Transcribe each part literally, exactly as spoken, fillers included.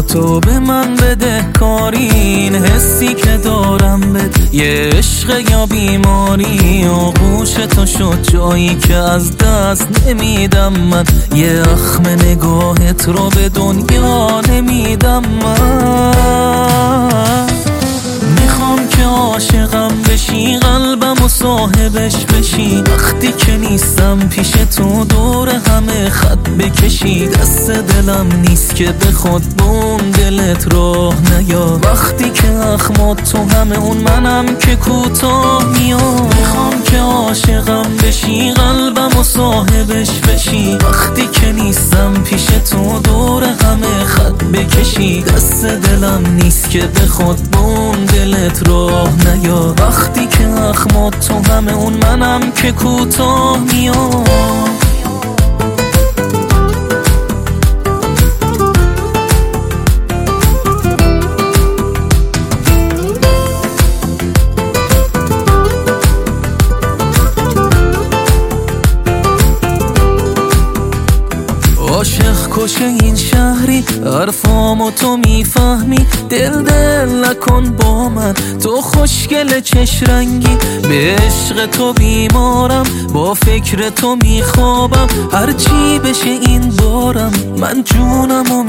تو به من بده کاری، این حسی که دارم بده یه عشق یا بیماری. آغوش تو شد جایی که از دست نمیدم من، یه اخم نگاهت رو به دنیا نمیدم من. میخوام که عاشقم بشی، قلبم و صاحبش بشی، وقتی که نیستم پیش تو دور همه خط بکشی. دست دلم نیست که به خود به اون دلت راه نیا، وقتی که اخمات تو همه اون منم که کوتاه میام. میخوام که عاشقم بشی، قلبم و صاحبش بشی، وقتی که نیستم پیش تو دور همه خط بکشی. دست دلم نیست که به خود به اون دلت راه نیا، وقتی که اخمات تو همه اون منم که کوتاه میام. عاشق کشه این شهری، حرفامو تو میفهمی، دل دل نکن با من، تو خوشگل چش رنگی. به عشق تو بیمارم، با فکر تو میخوابم، هرچی بشه این بارم من جونمو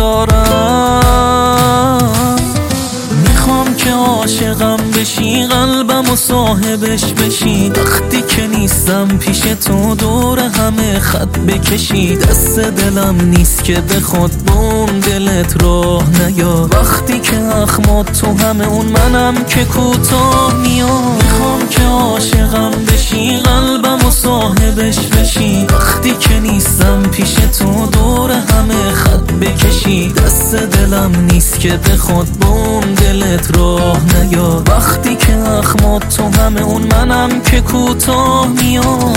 میذارم. میخوام که عاشقم بشی، قلبم و صاحبش بشی، وقتی که نیستم پیش تو دور همه خط بکشی. دست دلم نیست که به خود به اون دلت راه نیا، وقتی که اخمات تو همه اون منم که کوتاه میام. میخوام که عاشقم بشی، قلبم و صاحبش بشی، وقتی که نیستم پیش تو دور همه خط بکشی. دست دلم نیست که به خود به اون دلت راه نیا، وقتی که اخمات تو همه اون منم که کوتاه میام.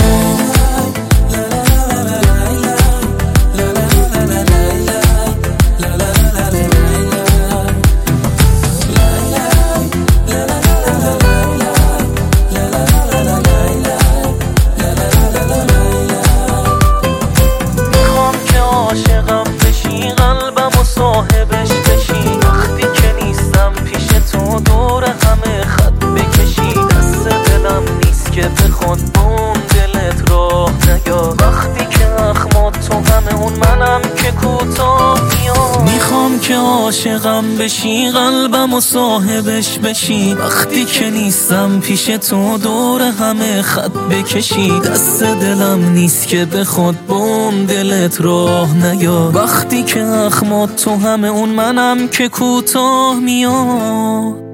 صاحبش بشی، وقتی که نیستم پیش تو دور همه خط بکشی. دست دلم نیست که به خود به اون دلت راه نیا، وقتی که اخمات تو همه اون منم که کوتاه میام. میخوام که عاشقم بشی، قلبم و صاحبش بشی، وقتی که نیستم پیش تو دور همه خط بکشی. دست دلم نیست که به خود به اون دلت راه نیا، وقتی که اخمات تو همه اون منم که کوتاه میام.